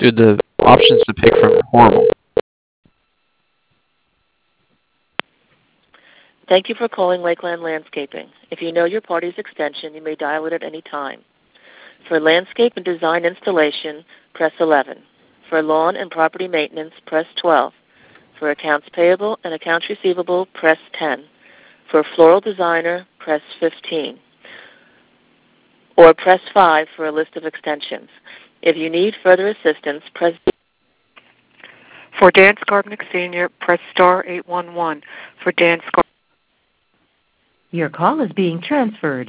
Dude, the options to pick from are horrible. Thank you for calling Lakeland Landscaping. If you know your party's extension, you may dial it at any time. For landscape and design installation, press 11. For lawn and property maintenance, press 12. For accounts payable and accounts receivable, press 10. For floral designer, press 15. Or press 5 for a list of extensions. If you need further assistance, press... For Dan Skarbnick Sr., press star 811. For Dan Skarbnick... Your call is being transferred.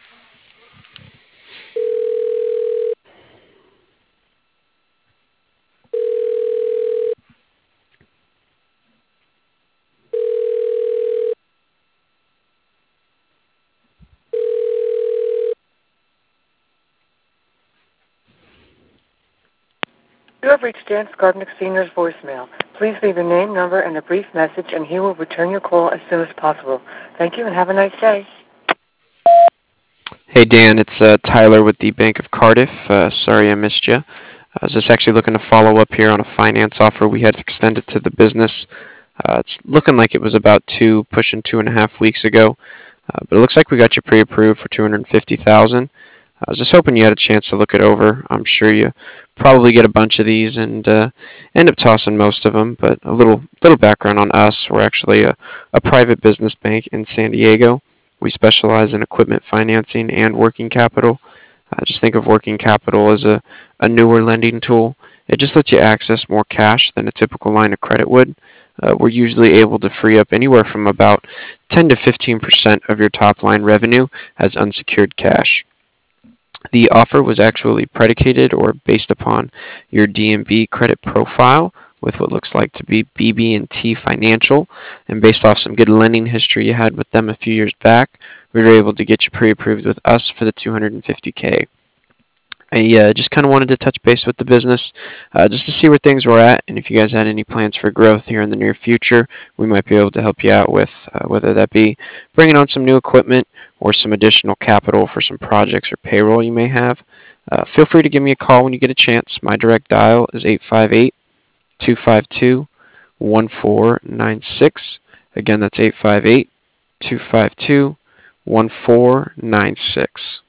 You have reached Dan Skarbnick Sr.'s voicemail. Please leave your name, number, and a brief message, and he will return your call as soon as possible. Thank you, and have a nice day. Hey Dan, it's Tyler with the Bank of Cardiff. Sorry I missed you. I was just actually looking to follow up here on a finance offer we had extended to the business. It's looking like it was about pushing 2.5 weeks ago, but it looks like we got you pre-approved for $250,000. I was just hoping you had a chance to look it over. I'm sure you probably get a bunch of these and end up tossing most of them. But a little background on us: we're actually a private business bank in San Diego. We specialize in equipment financing and working capital. Just think of working capital as a newer lending tool. It just lets you access more cash than a typical line of credit would. We're usually able to free up anywhere from about 10 to 15% of your top line revenue as unsecured cash. The offer was actually predicated or based upon your DNB credit profile with what looks like to be BB&T Financial, and based off some good lending history you had with them a few years back, we were able to get you pre-approved with us for the $250K. I just kind of wanted to touch base with the business just to see where things were at, and if you guys had any plans for growth here in the near future, we might be able to help you out with, whether that be bringing on some new equipment or some additional capital for some projects or payroll you may have. Feel free to give me a call when you get a chance. My direct dial is 858-252-1496. Again, that's 858-252-1496.